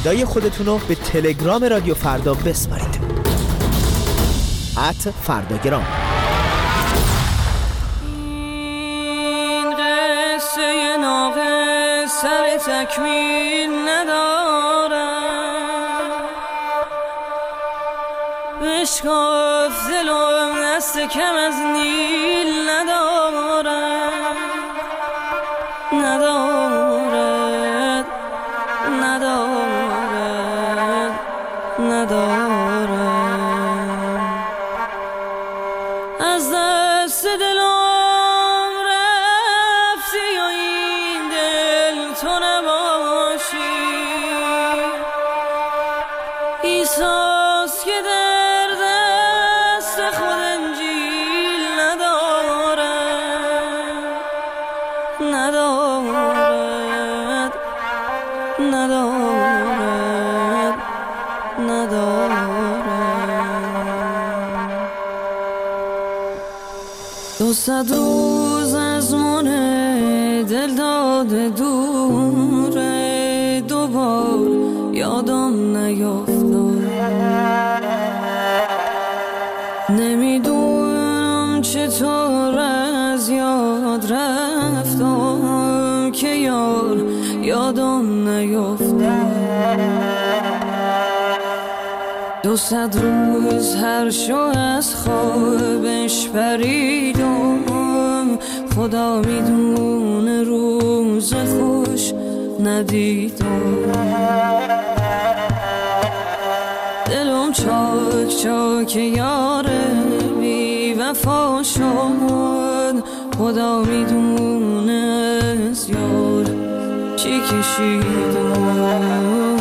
صدای خودتون رو به تلگرام رادیو فردا بسپارید. @فرداگرام. این قصه ناقص سر تکمیل نداره، بشکاف دلم دست کم از نیل نداره، نداره، نداره، نداره. از دست دلم رفتی و این دل تو نباشی، ایساس که در دست خود انجیل نداره، ندارد، ندارد، ندارد. 200 روز از من دل داده دوره، دوبار یادم نیفتاد، نمیدونم چطور از یاد رفتم که یادم نیفتاد. 200 روز هر شو از خوابش پریدم، خدا میدونه روز خوش ندیدم. دلم چاک چاک یار بی وفا شد، خدا میدونه از یار چی کشیدم.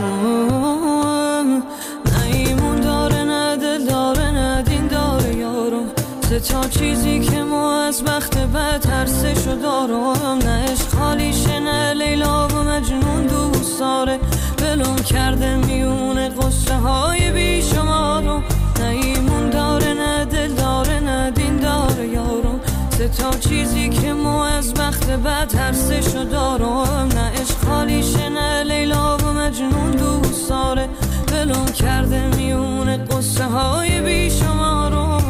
تا چیزی که ما از بخت بد ترسشو دارم، نه عشق خالیشه نه لیلا و مجنون دوست داره، بلوم کرده میونه قصه های بیشمارم، نه ایمون داره نه دل داره نه دین داره یارم. تا چیزی که ما از بخت بد ترسشو دارم، نه عشق خالیشه نه لیلا و مجنون دوست داره، بلوم کرده میونه قصه های بیشمارم.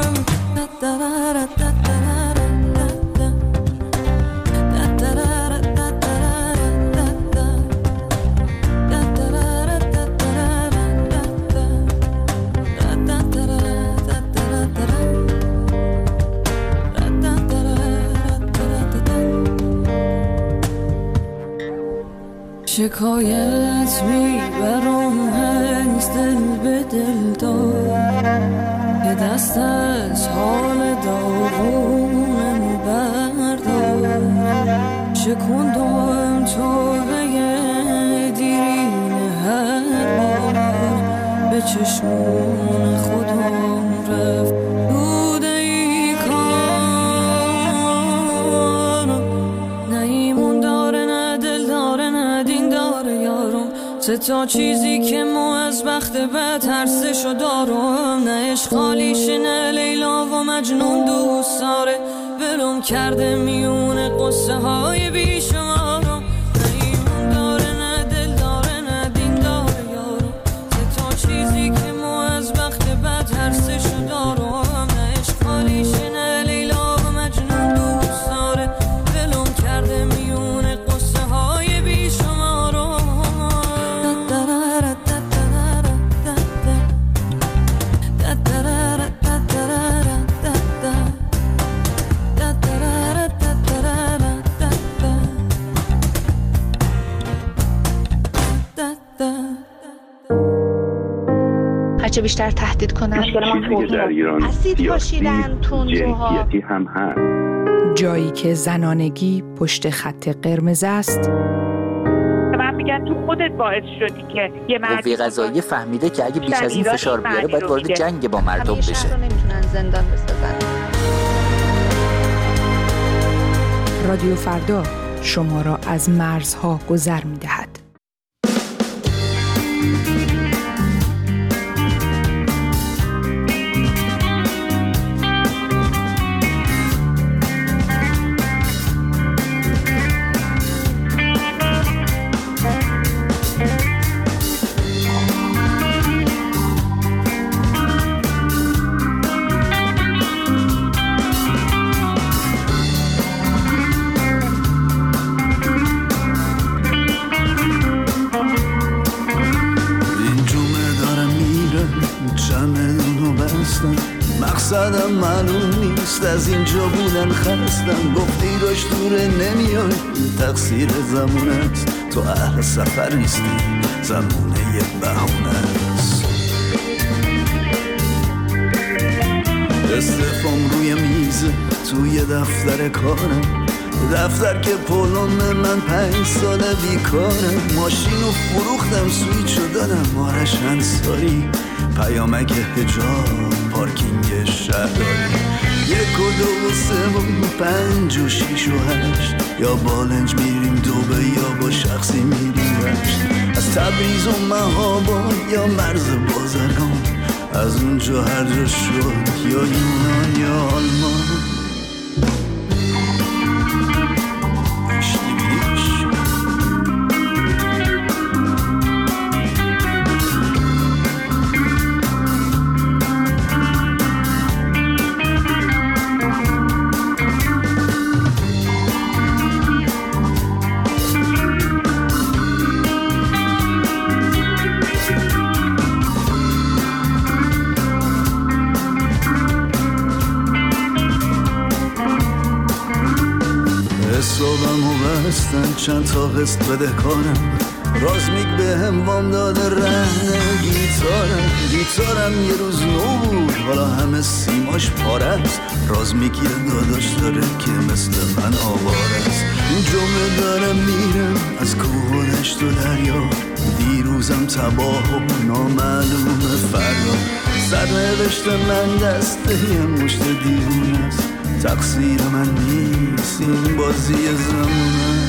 شکایت میبرم از دل به دل دار، که دست از حال داغونم بردار، شکندم تو به دیرین هر بار، به چشمون خودم رفت بوده ای کار، نه ایمون داره نه دل داره نه دین داره یارم. تا چیزی که ما از بخت بد ترسشو دارم، نه عشق خالیشه نه لیلا و مجنون دوست داره، بلوم کرده میونه قصه های بیشمارم، نه ایمون داره نه دل داره نه دین داره یارم. تا چیزی که ما از بخت بد ترسشو دارم، نه عشق خالیشه نه لیلا و مجنون دوست داره، بلوم کرده میونه قصه های بیشمارم. هرچه بیشتر تهدید کنن اسید پاشیدن تندروها، هم هست. جایی که زنانگی پشت خط قرمز است. من میگن تو خودت باعث شدی که یه قوه قضاییه فهمیده که اگه بیش از این فشار بیاره باید وارد جنگ با مردم بشه. شهر رو نمیتونن زندان بسازن. رادیو فردا شما را از مرزها گذر می‌دهد. معلوم نیست، از اینجا بودن خستم. گفتی راش دوره نمیای، تقصیر زمونه است. تو اهل سفر نیستی، زمونه یه بهونه است. استفام روی میز توی دفتر کارم، دفتر که پولم من 5 ساله بیکارم. ماشینو فروختم سویچو دادم آرش انصاری، پیامک حجاب پارکینگ شهرداری. 1 و 2 و 3 و 5 و 6 و 8، یا بالنج میریم دوبه یا با شخصی میریم رشت. از تبریز و مهاباد یا مرز بازرگان، از اونجا هر جا شد، یا یونان یا آلمان. چند تا قسط بده کارم، رازمیک به هم وام داده رهن گیتارم یه روز نو بود، حالا همه سیماش پاره است. رازمیک یه داداش داره که مثل من آوار است. این جمعه دارم میرم از کوه و دشت و دریا، دیروزم تباه و نامعلوم فردا. سرنوشت من دسته یه مشت دیوونه است، تقصیر من نیست، این بازی زمونه.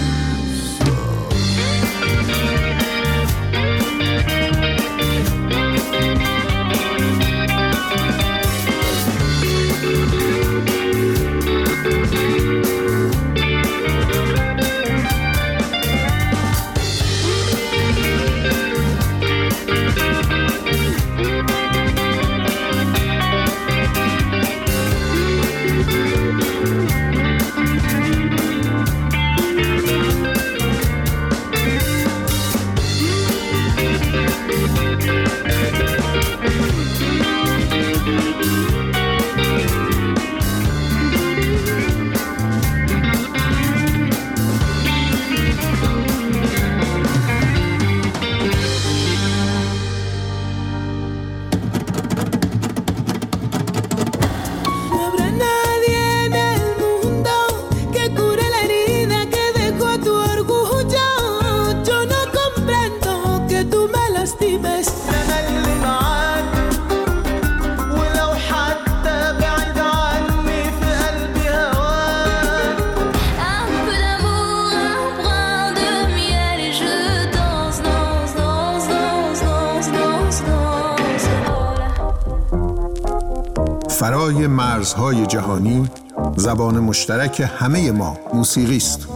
فرای مرزهای جهانی، زبان مشترک همه ما موسیقی است.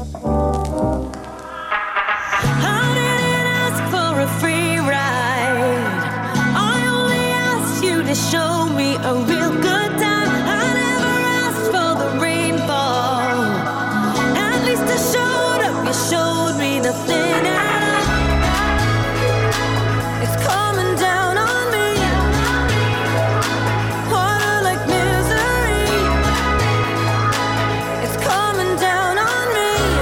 It's coming down on me.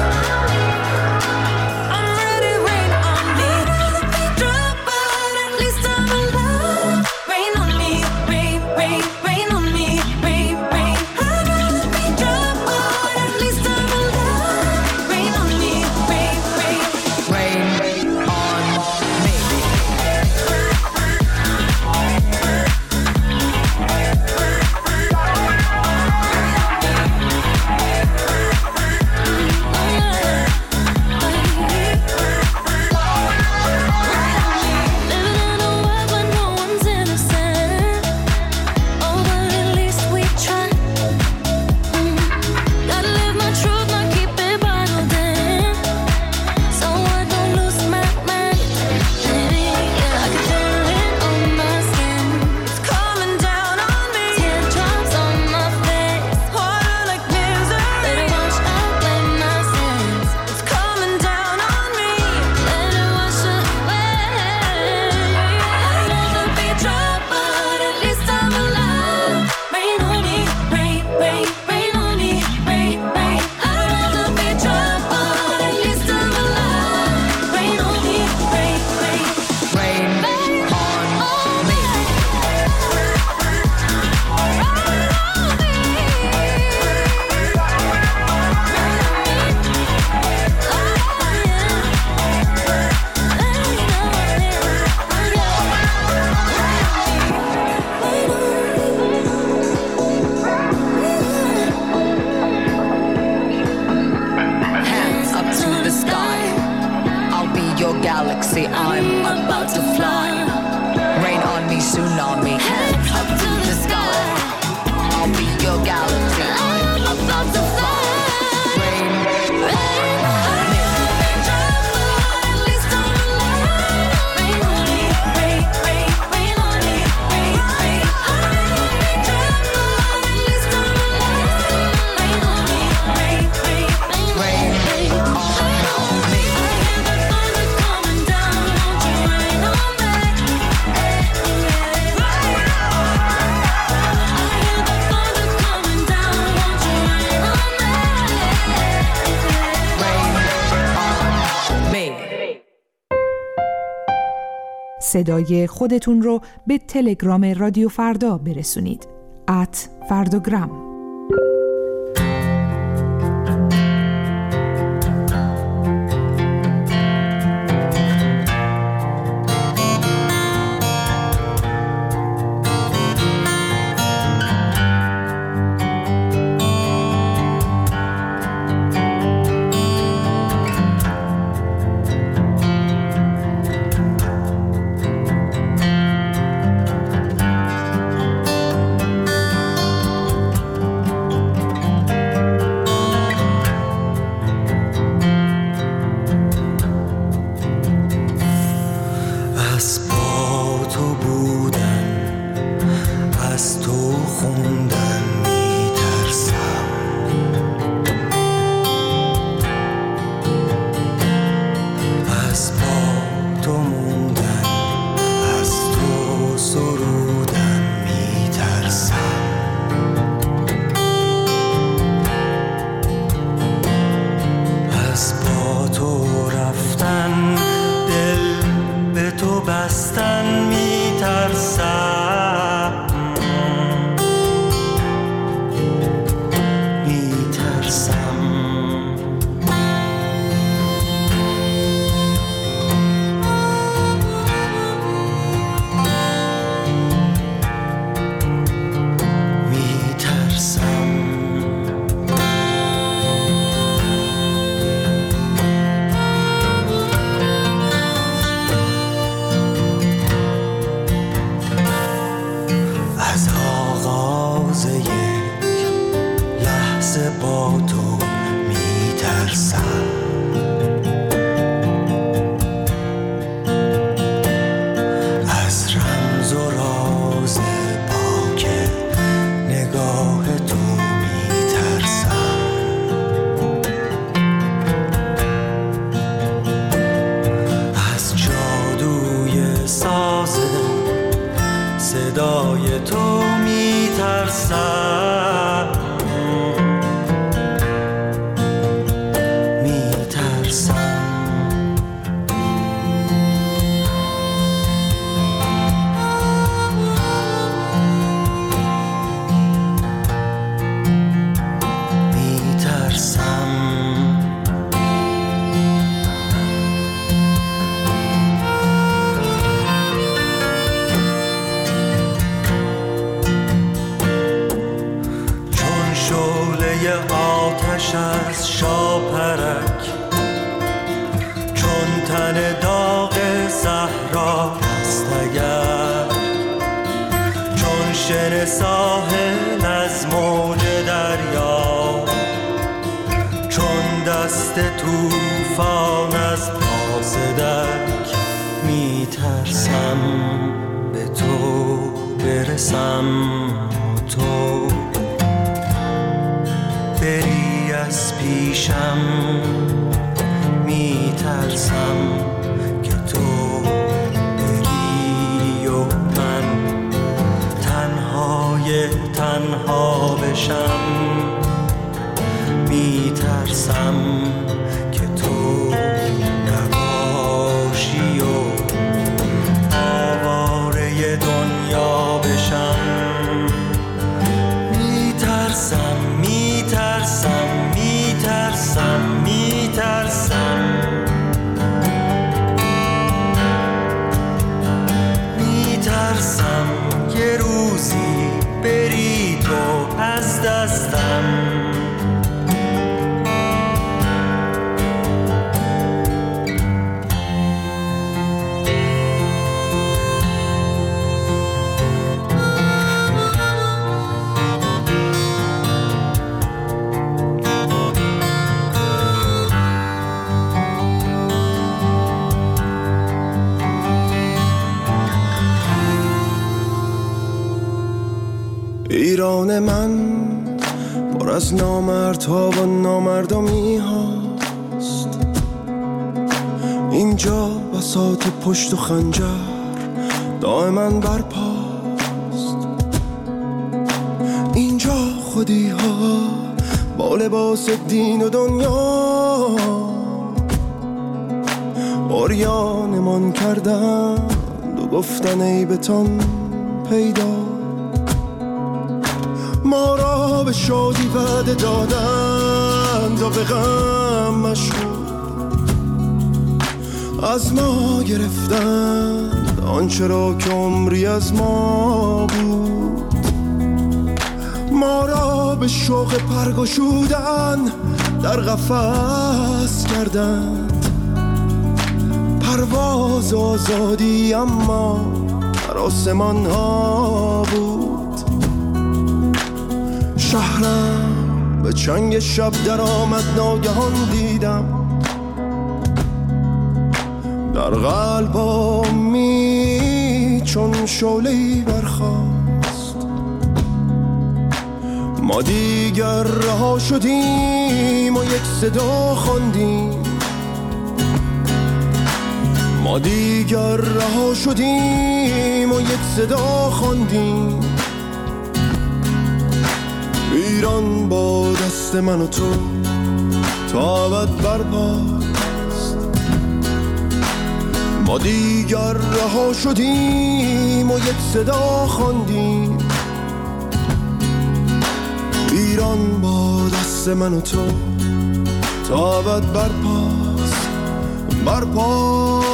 صدای خودتون رو به تلگرام رادیو فردا برسونید. @فرداگرام. صدای تو میترسم، میترسم. آتش از شاپرک، چون تن داغ صحرا است اگر، چون شن ساحل از موج دریا، چون دست طوفان از پاس درک. میترسم به تو برسم، تو بری از پیشم. میترسم که تو بری و من تنهای تنها بشم. میترسم که تو نباشی و آواره دنیا بشم. میترسم، میترسم، میترسم، میترسم. میترسم یه روزی بری تو از دستم. ایران من پر از نامردها و نامردمی هاست، اینجا بساط پشت و خنجر دائما برپاست. اینجا خودی ها با لباس دین و دنیا عریانمان کردند و گفتن عیبتان پیدا، ما را به شادی وعده دادند و به غم مشغول، از ما گرفتند آنچه را که عمری از ما بود، ما را به شوق پرگشودن در قفس کردند، پرواز آزادی اما در آسمان ها بود. شهرم به چنگ شب در آمد، ناگهان دیدم در قلبم چون شعله‌ای برخاست. ما دیگر رها شدیم و یک صدا خواندیم، ما دیگر رها شدیم و یک صدا خواندیم. ایران با دست من و تو تا ابد برپاست. ما دیگر رها شدیم و یک صدا خواندیم. ایران با دست من و تو تا ابد برپاست، برپاست.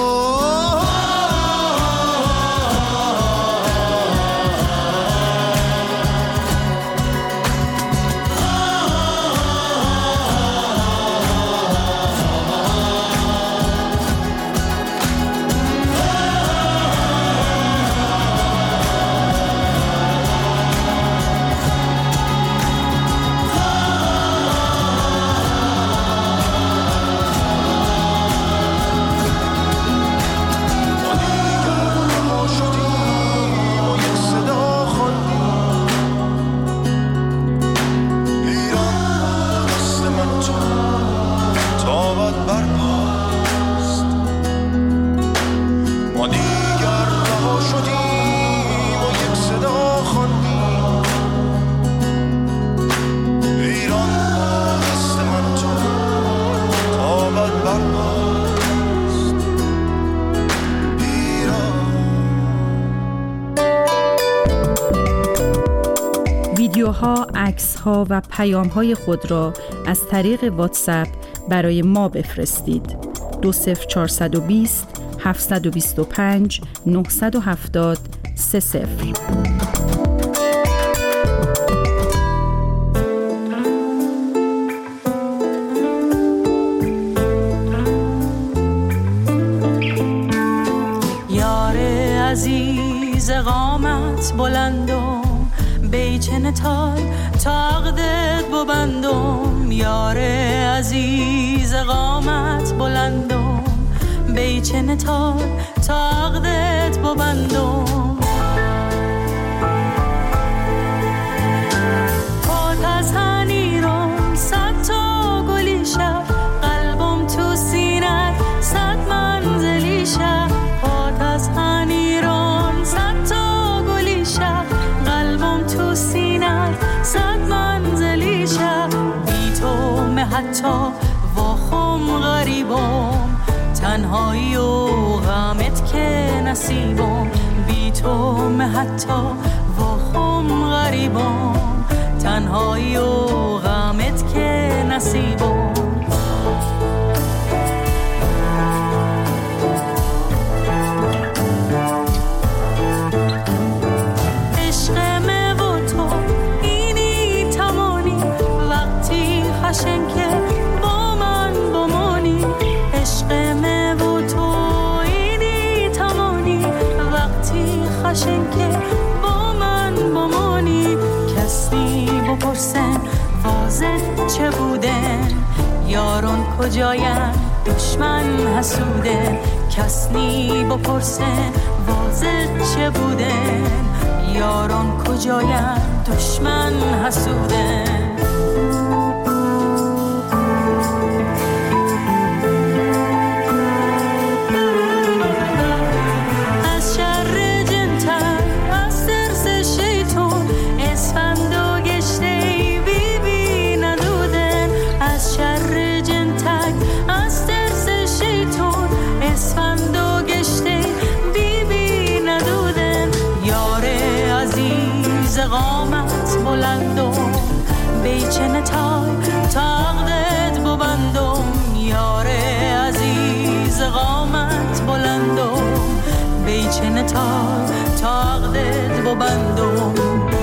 ویدیوها، عکس‌ها و پیام‌های خود را از طریق واتساپ برای ما بفرستید. 20420 725 970 30. یار عزیز قامت بلندم، بیچن تال تاقدت ببندم. یار عزیز قامت بلندم، بیچن تال تاقدت ببندم. آتش هنیرم صد تا گلی شب، قلبم تو سینه صد منزلی شب. آتش هنیرم صد تا گلی شب، قلبم تو سینه صد منزلی شب. بی تو حتی واخم غریبم، تنهایی و غمت که نصیبم. بی تو حتی واخم غریبم، تنهایی و غمت که نصیبم. خشن که با من بمانی، عشق من و تو اینی تمانی. وقتی خشن که با من بمانی، کسی بپرسن واضح چه بودن. یاران کجاین دشمن حسودن، کسی بپرسن واضح چه بودن. یاران کجاین دشمن حسودن. نتای تقدت ببندم یار عزیز قامت بلندم بیچه نتای تقدت ببندم.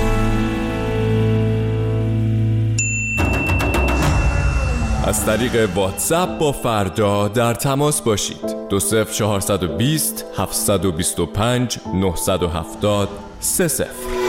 از طریق واتساپ با فردا در تماس باشید. 20420 725 970 30.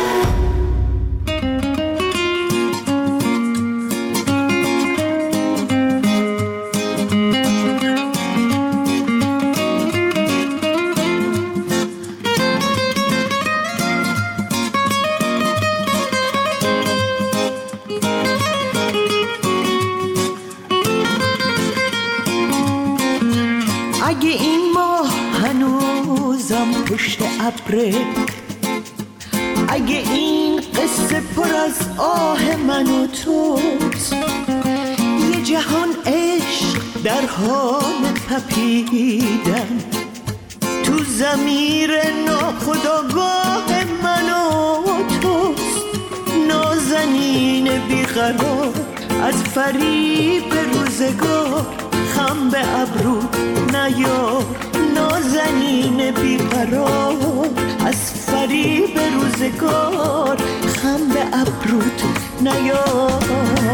اگه این ماه هنوزم پشت ابره، اگه این قصه پر از آه من و توست، یه جهان عشق در حال تپیدن تو ضمیر ناخودآگاه من و توست. نازنین بیقرار از فریب روزگار خم به ابرو نیار، نازنین بیقرار از فریب روزگار خم به ابروت نیار.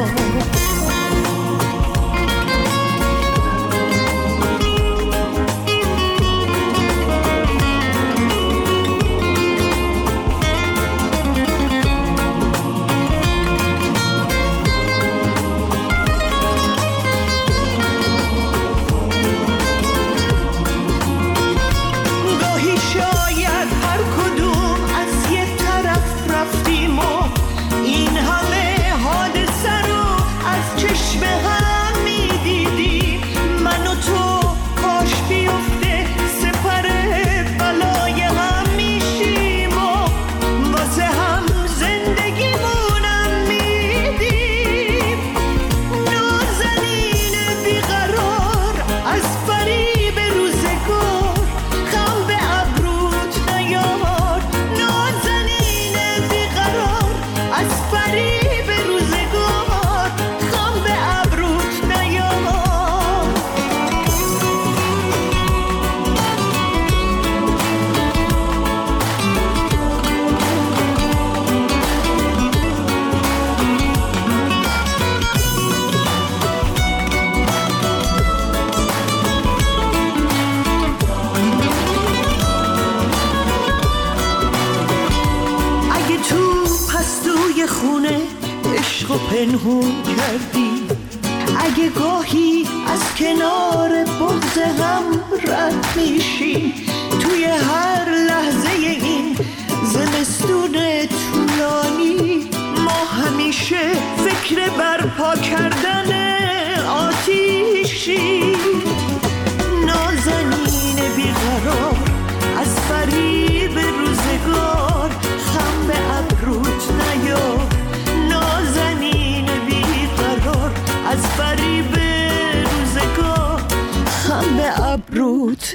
خونه عشق و پنهون کردی، اگه گاهی از کنار بغض هم رد میشی، توی هر لحظه این زمستون طولانی ما همیشه فکر برپا کردن آتیشی. نازنین بیقرار از فریب روزگار خم به ابروت نیار، نازنین بیقرار از فریب روزگار خم به ابروت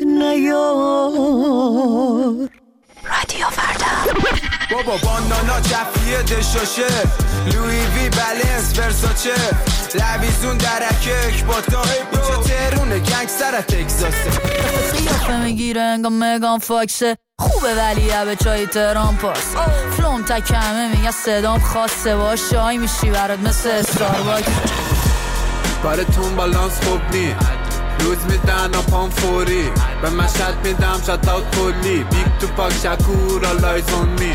نیار. رادیو فردا. بابا بانانا جفیه دشاشه، لوی وی بلنس ورساچه، لویزون درکک با تا اینجا ترونه گنگ سر تکزاسه. قیافه میگیره انگام مگان فاکسه، خوبه ولی به چای تهران پاس، فلوم تکمه میگه صدام خاصه، با شای میشی برات مثل استارباکس. بارتون بالانس خوب نی، روز میدن پام فوری، به مشهد میدم شات اوت کلی، بیگ تو پاک شکور آلایز اون می.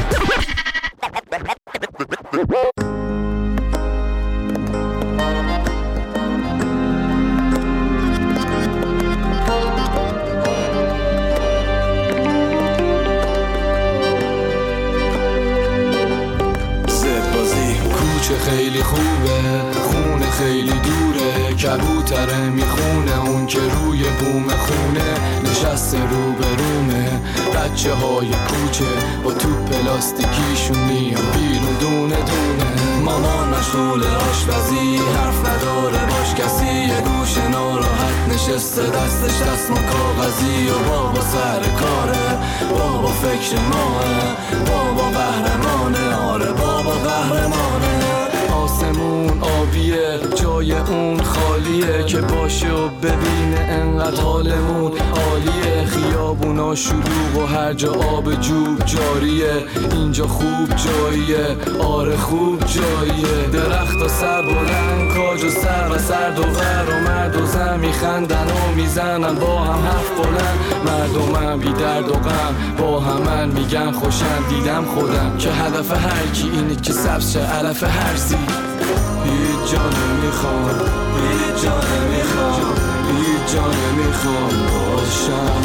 خیلی خوبه، خونه خیلی دوره، کبوتره میخونه اون که روی بوم خونه نشسته رو به رومه. بچه های کوچه با تو پلاستیکیشون میان بیرون دونه دونه. مامان مشغول آشپزی، حرف نداره باش کسی، یه گوشه ناراحت نشسته دستش دستمال کاغذی، و بابا سر کاره، بابا فکر ماه، بابا قهرمانه، آره بابا قهرمانه. آسمون آبیه جای اون خالیه که باشه و ببینه انقدر حالمون عالیه. خیابونا شلوغ و هر جا آب جوب جاریه. اینجا خوب جاییه، آره خوب جاییه. درخت سر بلند، کاج و سر و سرد و غر و مرد و زن میخندن و میزنن با هم حرف بلند. مردمم بی درد و غم با همن میگن خوشم. دیدم خودم که هدف هر کی اینه که سبز شه علف هر زی. هیچ جا نمیخوام، هیچ جا نمیخوام، هیچ جا نمیخوام باشم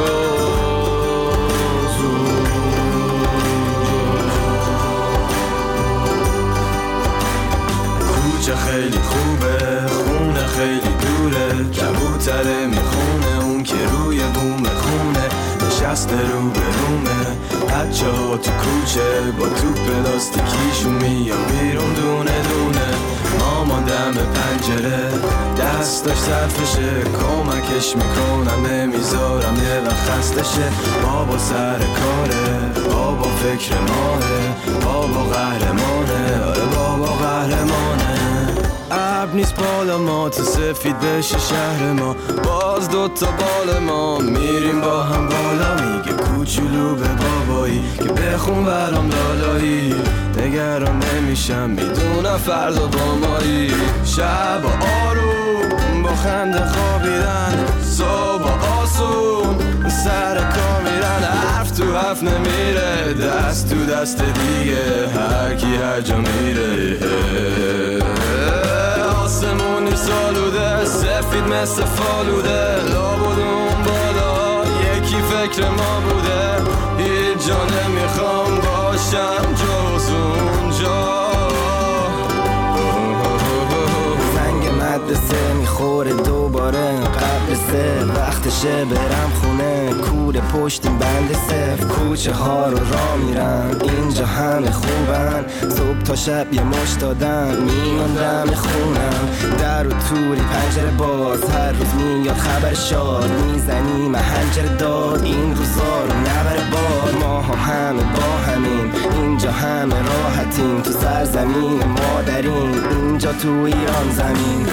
جز کوچه خیلی خوبه، خونه خیلی دوره، کبوتره میخونه اون که روی بوم خونه نشسته رو به رومه. بچه ها تو کوچه با توپ پلاستیکیشون میان بیرون دونه دونه. مامان دم پنجره دستش صرفشه، کمکش میکنم نمیذارم یه وقت خسته شه. بابا سر کاره، بابا فکر ماهه، بابا قهرمانه، آره بابا قهرمانه. ابر نیست بالا ما تو سفید بشه شهر ما، باز دوتا بال ما میریم با هم بالا. میگه کوچولو به بابایی که بخون برام لالایی، نگران نمیشم میدونم فردا با مایی. شب آروم با خنده خوابیدن، صبح آسون سر کار میرن. حرف تو حرف نمیره، دست تو دست دیگه، هر کی هر جا میره. آسمونی سالوده، سفید مثل فالوده، لابد اون بالا یکی فکر ما بوده. هیچ جا نمیخوام باشم جز اونجا. زنگ مدرسه میخوره دوباره قبل سه، وقتشه برم خونه. کوره پشت بند صف، کوچه ها رو راه میرم، اینجا همه خوبن. صبح تا شب یه مشت دادم میان دم خونم. در و توری پنجره باز، هر روز میاد خبر شاد. میزنی محنجره داد، این روزا رو نبره باد. ما همه با همین، اینجا همه راحتیم. تو سرزمین مادرین، اینجا تو ایران زمین.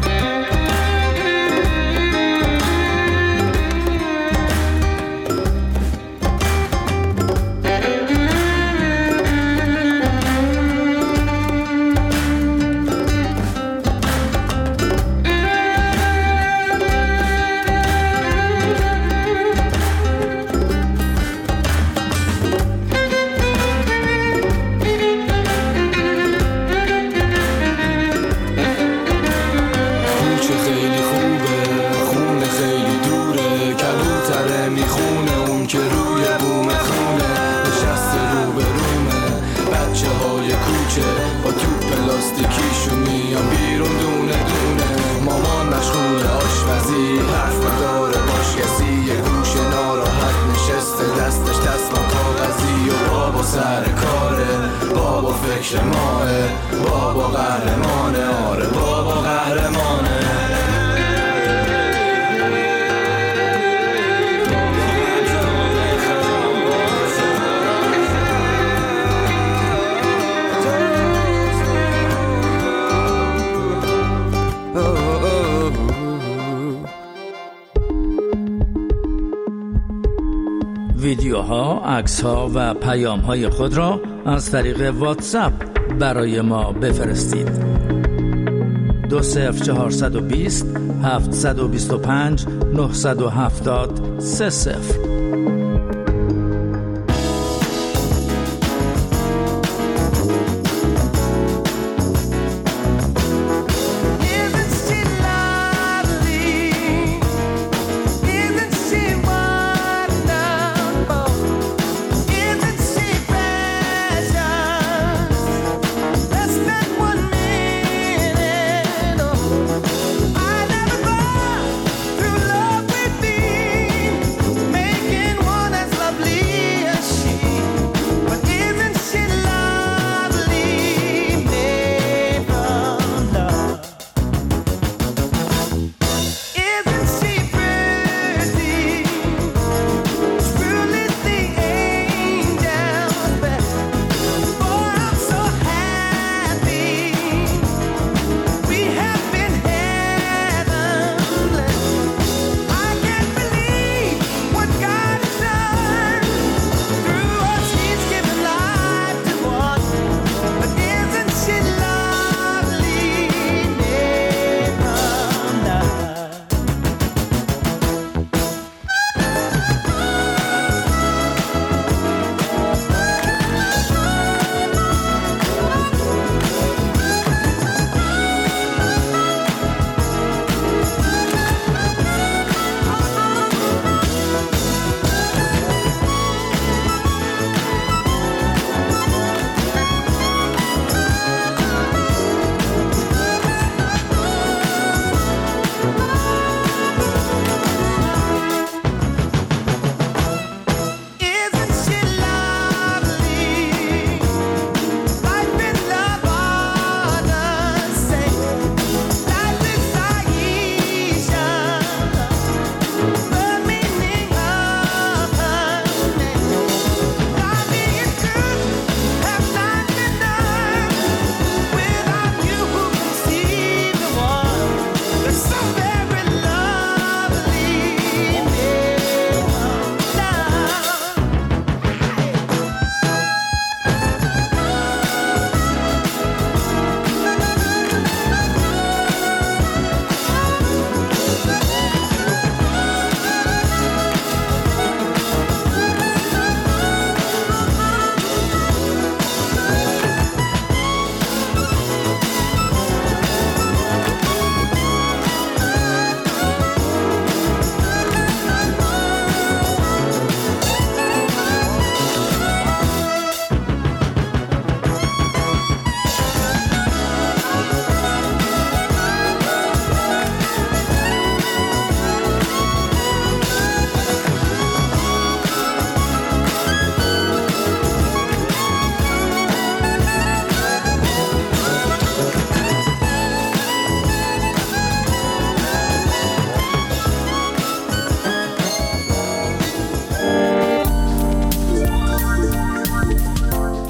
ویدیوها، عکس‌ها و پیام‌های خود را از طریق واتساپ برای ما بفرستید. 20420 725 970 30. Make it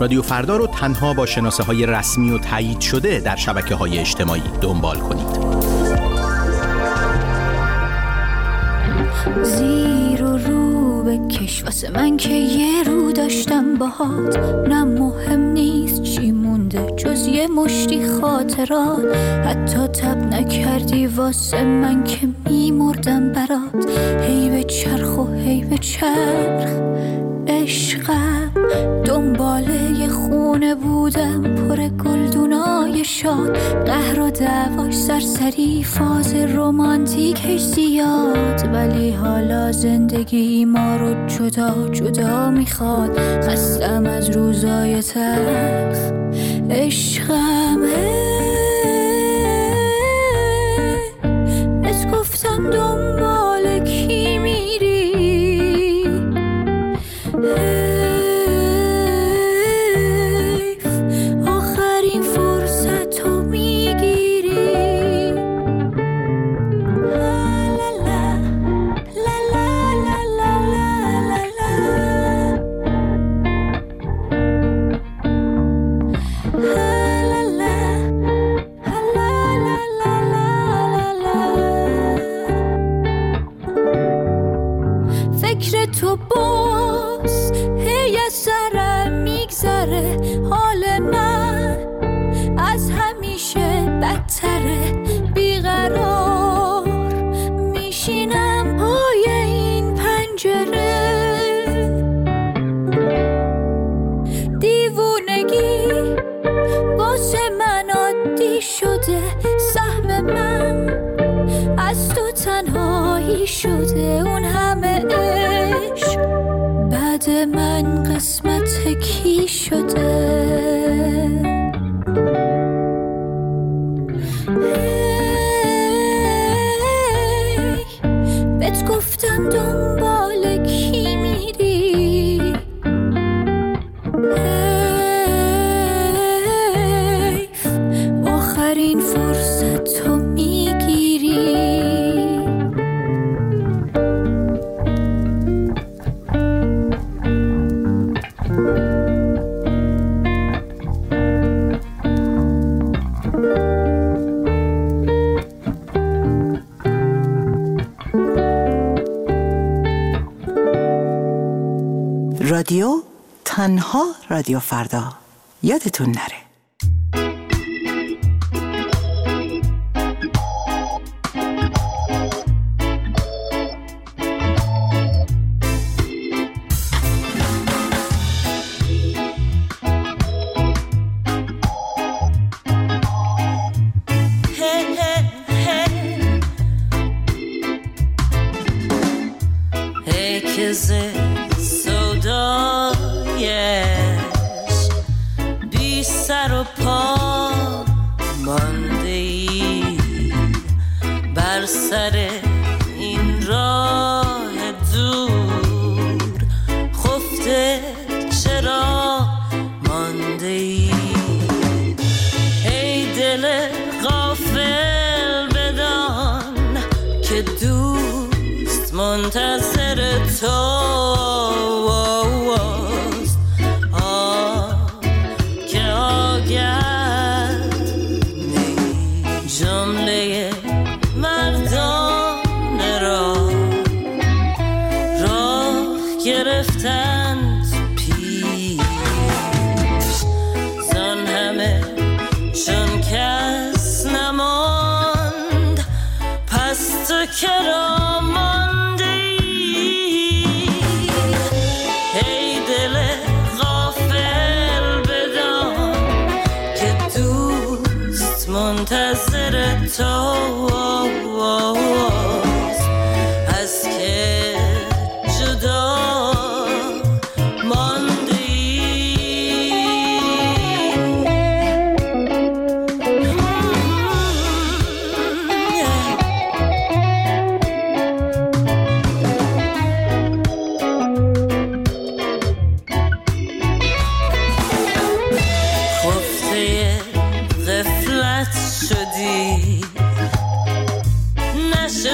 رادیو فردا رو تنها با شناسه‌های رسمی و تایید شده در شبکه‌های اجتماعی دنبال کنید. زیر و رو بکش واسه من که یه رو داشتم باهات، نه مهم نیست چی مونده جز یه مشتی خاطرات. حتی تب نکردی واسه من که میمردم برات. هی به چرخ و هی به چرخ عشقم، دنباله یه خونه بودم پر گلدونای شاد. قهر و دعواش سرسری، فاز رومانتیکش زیاد. ولی حالا زندگی ما رو جدا جدا میخواد. خستم از روزای تلخ عشقم. بهت گفتم دنبال کی میری، حیف آخرین فرصت رو میگیری. لا لا لا لا لا لا لا لا. فکر تو باز هی از سرم میگذره، حال من از همیشه بدتره. بیقرار میشینم پای این پنجره. دیوونگی واسه من عادی شده، سهم من از تو تنهایی شده. اون همه عشق بعد من قسمت کی شده؟ هی بهت گفتم دنبال کی میری، حیف آخرین فرصت رو میگیری. رادیو تنها رادیو فردا، یادتون نره. منتظر توست، که آگه نی جمله مردان راه گرفتند پیش. زن همه چون کس نماند، پس تو کرا منتظر توست، از که جدا ماندی. خفته غفلت شدی، نشه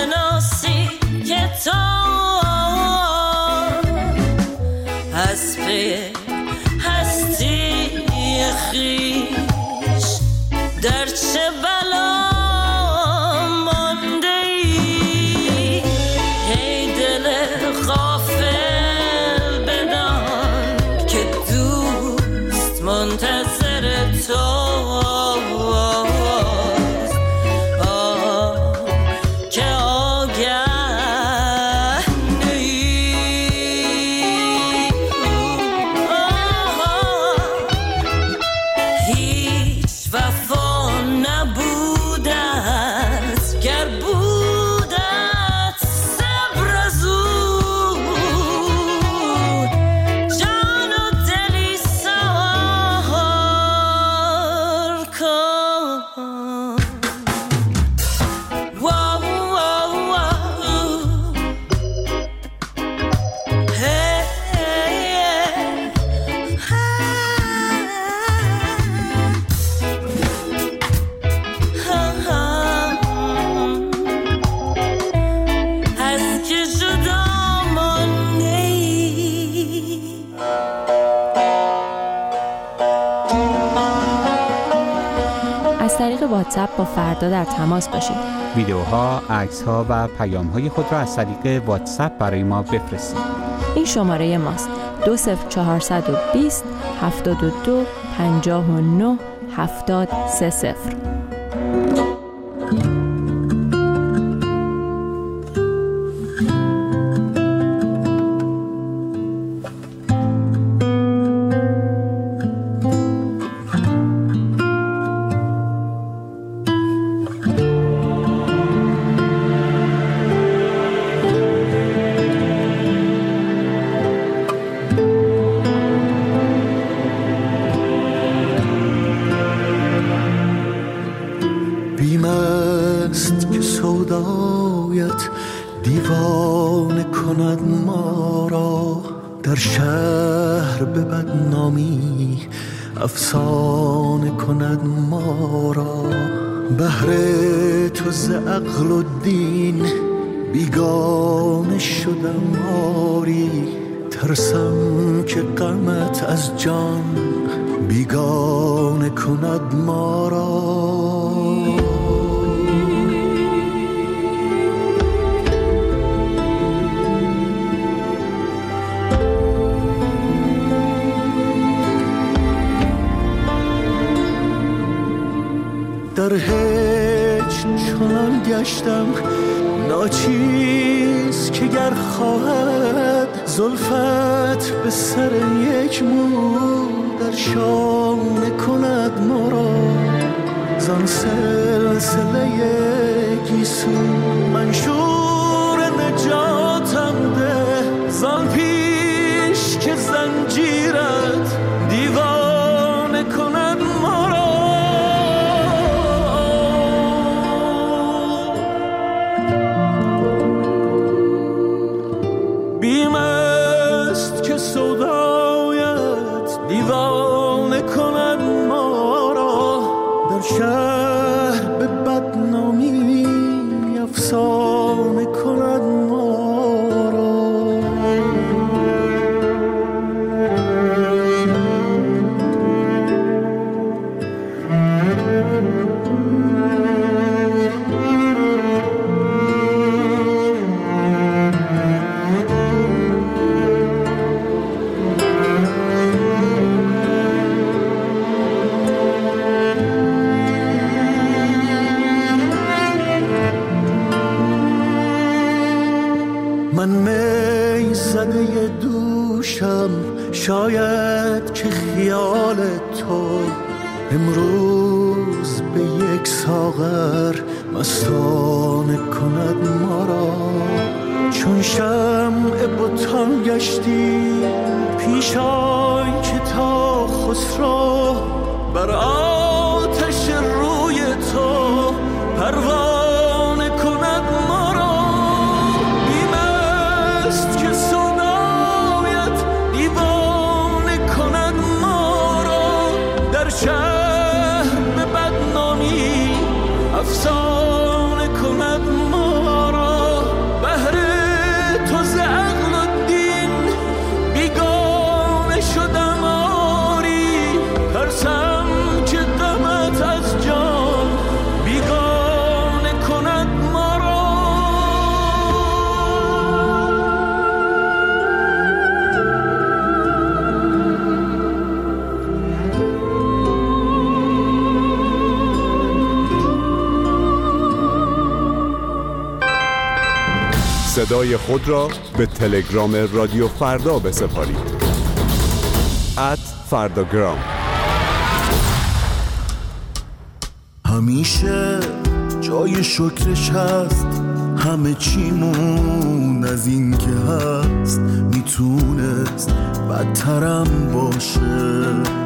طریق واتساپ با فردا در تماس باشید. ویدیوها، عکس‌ها و پیام‌های خود را از طریق واتساپ برای ما بفرستید. این شماره ماست: 20420 72 59 70 30. دیوانه کند ما را، در شهر به بدنامی افسانه کند ما را. بهر تو ز عقل و دین بیگانه شدم آری، ترسم که غمت از جان بیگانه کند ما را. در هیچ چنان گشتم ناچیز که گر خواهد زلفت به سر یک مو در شانه کند ما را. زان سلسله گیسو منشور نجاتم ده، زان پیش که زنجیرت دیوانه کند ما را. بیم است که سودایت دیوانه کند ما را، در شهر به بدنامی افسانه کند ما را. من می زده دوشم، شاید که خیال تو امروز به یک ساغر مستانه کند ما را. چون شمع بتان گشتی پیش آن که تا خسرو بر آتش روی تو پروانه کند ما را. که صدایت دیوانه کند ما را، در شهر به بدنامی افسانه کند ما را. بهر تو ز عقل و دین بیگانه شدم آری، ترسم که غمت از جان بیگانه کند ما را. صدای خود را به تلگرام رادیو فردا بسپارید. @فرداگرام. همیشه جای شکرش هست، همه چیمون از این که هست میتونست بدترم باشه.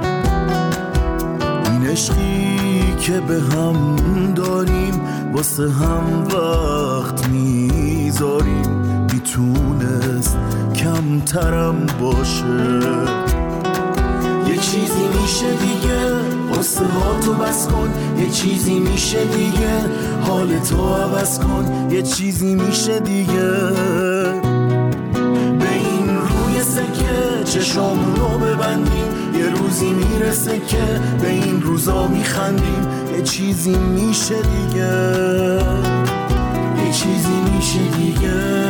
این عشقی که به هم داریم واسه هم وقت میذاریم میتونست کمترم باشه. یه چیزی میشه دیگه قصه ها تو بس کن، یه چیزی میشه دیگه حال تو عوض کن، یه چیزی میشه دیگه به این روی سکه چشامونو ببندیم یه روزی میرسه که به این روزا میخندیم. یه چیزی میشه دیگه، یه چیزی میشه دیگه.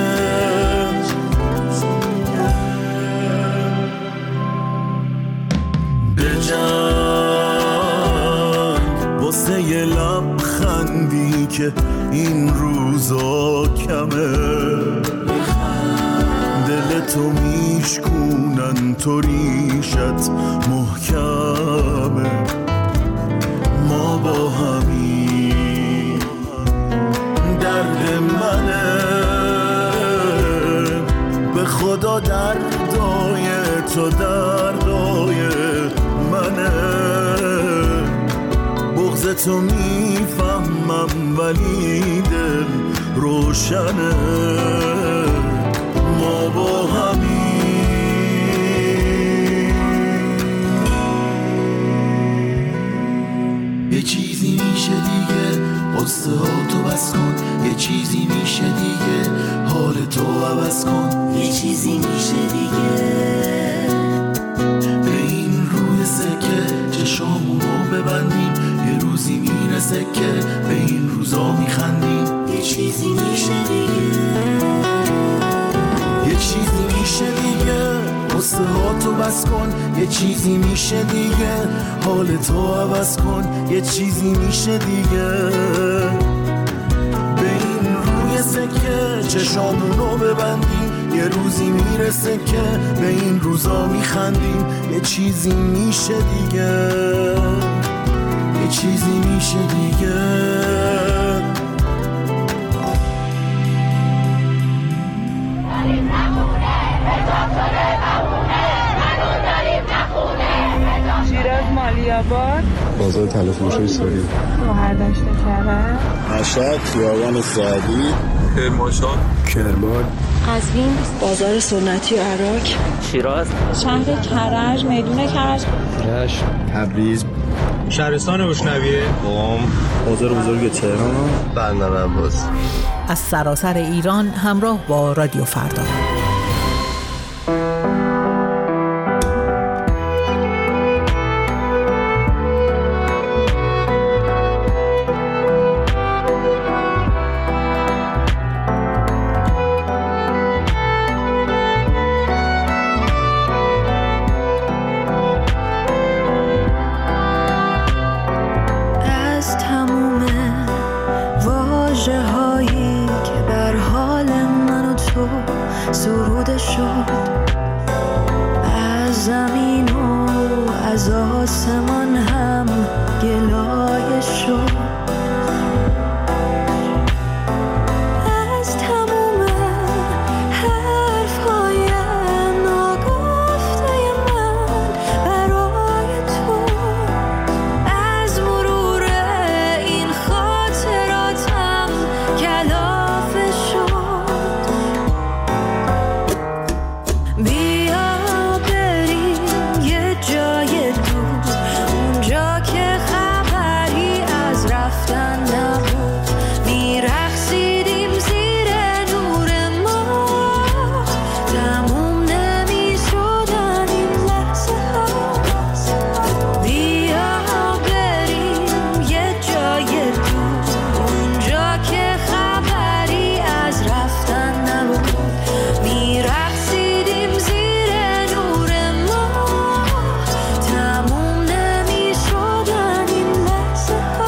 بجنگ واسه یه لبخندی که این روزا کمه، دلتو میشکونن تو ریشت محکمه. ما با همین درد منه، به خدا دردای تو دردای منه. بغض تو میفهمم ولی دل روشنه. ما با همین یه چیزی میشه دیگه، قصه ها تو بس کن. یه چیزی میشه دیگه، حال تو عوض کن. یه چیزی میشه دیگه، به این روی سکه چشامونو ببندیم یه روزی میرسه که به این روزا میخندیم. یه چیزی میشه دیگه، یه چیزی میشه دیگه، قصه ها تو بس کن. یه چیزی میشه دیگه، حال تو عوض کن. یه چیزی میشه دیگه، به این روی سکه چشامونو ببندیم یه روزی میرسه که به این روزا میخندیم. یه چیزی میشه دیگه، یه چیزی میشه دیگه. شیراز مالی‌آباد، بازار تلفروشی ساری، شهردشت کرج، مشهد خیابان سعدی، کرمانشاه، کرمان، قزوین، بازار سنتی عراق، شیراز، شهر کرج، میدون کرج، رشت، تبریز، شهرستان گشنویه، قم، بازار بزرگ تهران، بندر عباس. از سراسر ایران همراه با رادیو فردا. سروده شد از زمین و از آسمان هم گلایه شد. از تموم حرفهای ناگفته من برای تو، از مرور این خاطراتم کلافه شد. بیا بریم یه جای دور، اونجا که خبری از رفتن نبود. میرقصیدیم زیر نور ماه، تموم نمیشدن این لحظه ها. بیا بریم یه جای دور، اونجا که خبری از رفتن نبود. میرقصیدیم زیر نور ماه، تموم نمیشدن این لحظه ها.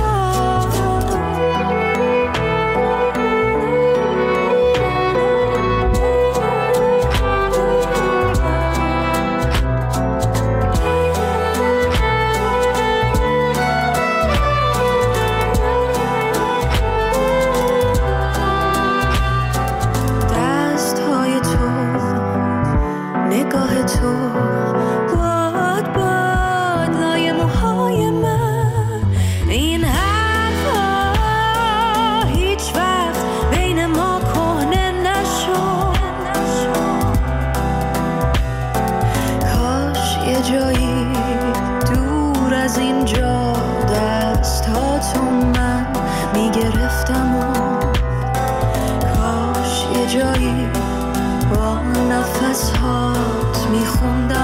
دستهای تو، نگاه تو، باد باد لای موهای من. این حرفا هیچ وقت بین ما کهنه نشد. کاش یه جایی دور از اینجا دستاتو من میگرفتم و کاش یه جایی با نفس هات میخوندم